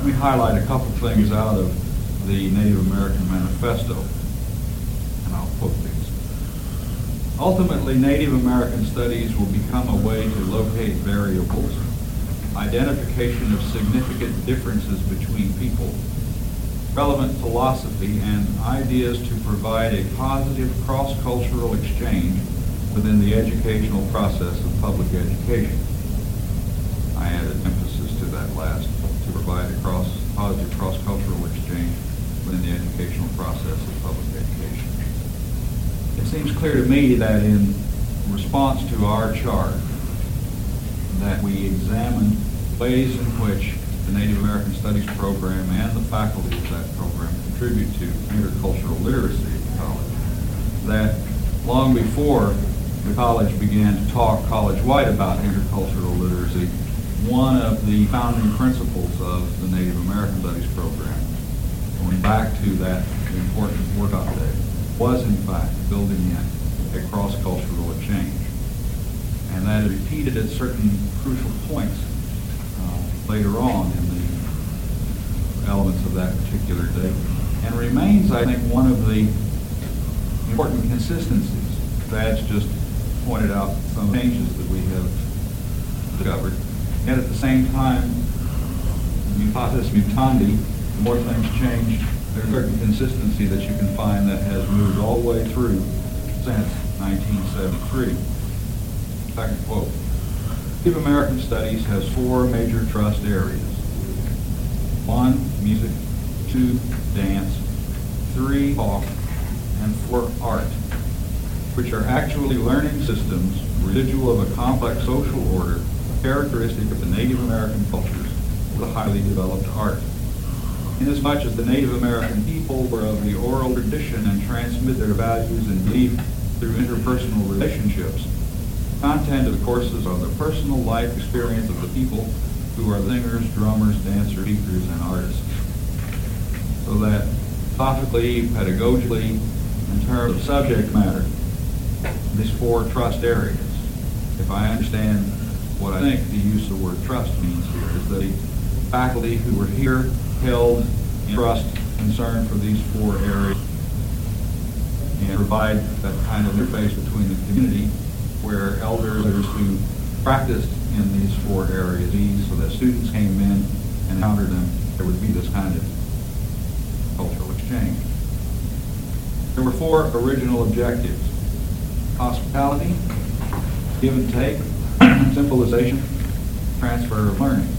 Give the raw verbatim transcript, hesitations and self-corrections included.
me highlight a couple things out of the Native American Manifesto, and I'll quote these. Ultimately, Native American studies will become a way to locate variables, identification of significant differences between people, relevant philosophy, and ideas to provide a positive cross-cultural exchange within the educational process of public education. I added emphasis to that last, to provide a cross, positive cross-cultural exchange within the educational process of public education. It seems clear to me that in response to our charge, that we examined ways in which the Native American Studies program and the faculty of that program contribute to intercultural literacy at the college. That long before the college began to talk college-wide about intercultural literacy, one of the founding principles of the Native American Studies program, going back to that important workshop day, was in fact building in a cross-cultural exchange. And that is repeated at certain crucial points uh, later on in the elements of that particular day, and remains, I think, one of the important consistencies. Thad's just pointed out some changes that we have discovered. Yet at the same time, mutatis mutandi, the more things change, there's a certain consistency that you can find that has moved all the way through since nineteen seventy-three. Second quote. Native American Studies has four major trust areas. One, music. Two, dance. Three, talk. And four, art, which are actually learning systems, residual of a complex social order, characteristic of the Native American cultures with a highly developed art. Inasmuch as the Native American people were of the oral tradition and transmit their values and belief through interpersonal relationships, content of the courses are the personal life experience of the people who are singers, drummers, dancers, speakers, and artists. So that philosophically, pedagogically, in terms of subject matter, these four trust areas, if I understand what I think the use of the word trust means here, is that the faculty who were here held in trust concern for these four areas and provide that kind of interface between the community where elders who practiced in these four areas, so that students came in and encountered them, there would be this kind of cultural exchange. There were four original objectives: hospitality, give and take, symbolization, transfer of learning.